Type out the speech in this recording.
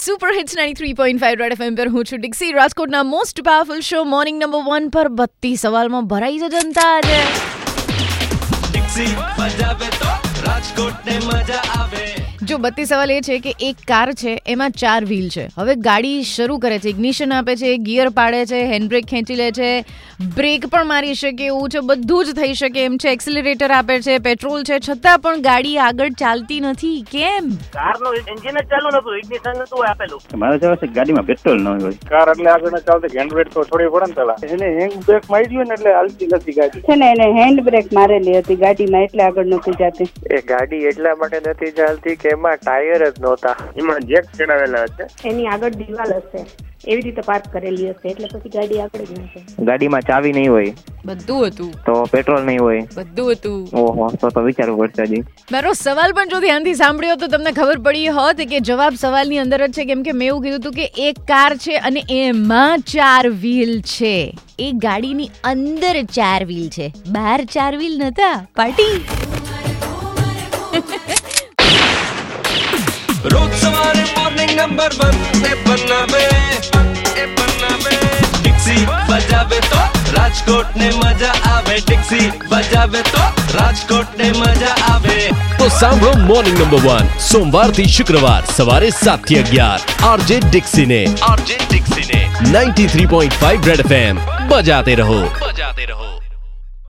Super hits 93.5 red FM પર હું છું ડિક્સી. રાજકોટના most powerful show morning number 1 પર 32 સવાલમાં ભરાઈ જ જનતા આજે. ડિક્સી બજાવે તો રાજકોટને મજા આવે. જો 32 સવાલ એ છે કે એક કાર છે, એમાં 4 વ્હીલ છે. હવે ગાડી શરૂ કરે છે, ઇગ્નિશન આપે છે, ગિયર પાડે છે, હેન્ડબ્રેક ખેંચી લે છે, બ્રેક પણ મારી શકે એવું છે, બધું જ થઈ શકે એમ છે, એક્સિલરેટર આપે છે, પેટ્રોલ છે, છતાં પણ ગાડી આગળ ચાલતી નથી. કેમ? કારનું એન્જિન જ ચાલુ નતું, ઇગ્નિશન નતું આપેલું. મારે જવાબ છે ગાડીમાં પેટ્રોલ ન હોય. કાર એટલે આગળ ન ચાલતી, હેન્ડબ્રેક તો થોડી પડે ને પેલા. એને હેન્ડ બ્રેક મારી ગયું ને એટલે હાલતી નથી ગાડી. છે ને એને હેન્ડ બ્રેક મારેલી હતી ગાડીમાં, એટલે આગળ નથી જતી. એ ગાડી એટલા માટે નથી ચાલતી કે એમાં ટાયર જ નહોતા, એમાં જેક ચડાવેલા હશે. એની આગળ દિવાલ હશે, એવી રીતે પાર્ક કરેલી હશે, એટલે પછી ગાડી આગળ જ નથી. ગાડીમાં ચાવી નહીં હોય, બધું હતું. તો પેટ્રોલ નહીં હોય, બધું હતું. ઓહો, તો વિચારવું પડશે હજી. મારો સવાલ પણ જો ધ્યાનથી સાંભળ્યો તો તમને ખબર પડી હોત કે જવાબ સવાલની અંદર જ છે, કેમ કે મેં એવું કીધું હતું કે એક કાર છે અને એમાં 4 વ્હીલ છે. એ ગાડીની અંદર 4 વ્હીલ છે, બહાર 4 વ્હીલ નતા. પાર્ટી રોજ સવારે મોર્નિંગ નંબર 1 એ બનાવે ડિક્સી બજાવે તો રાજકોટને મજા આવે. ડિક્સી બજાવે તો રાજકોટને મજા આવે. તો સાંભળો મોર્નિંગ નંબર 1 સોમવારથી શુક્રવાર સવારે 7 થી 11 આરજે ડિક્સીને 93.5 રેડ એફએમ બજાતે રહો.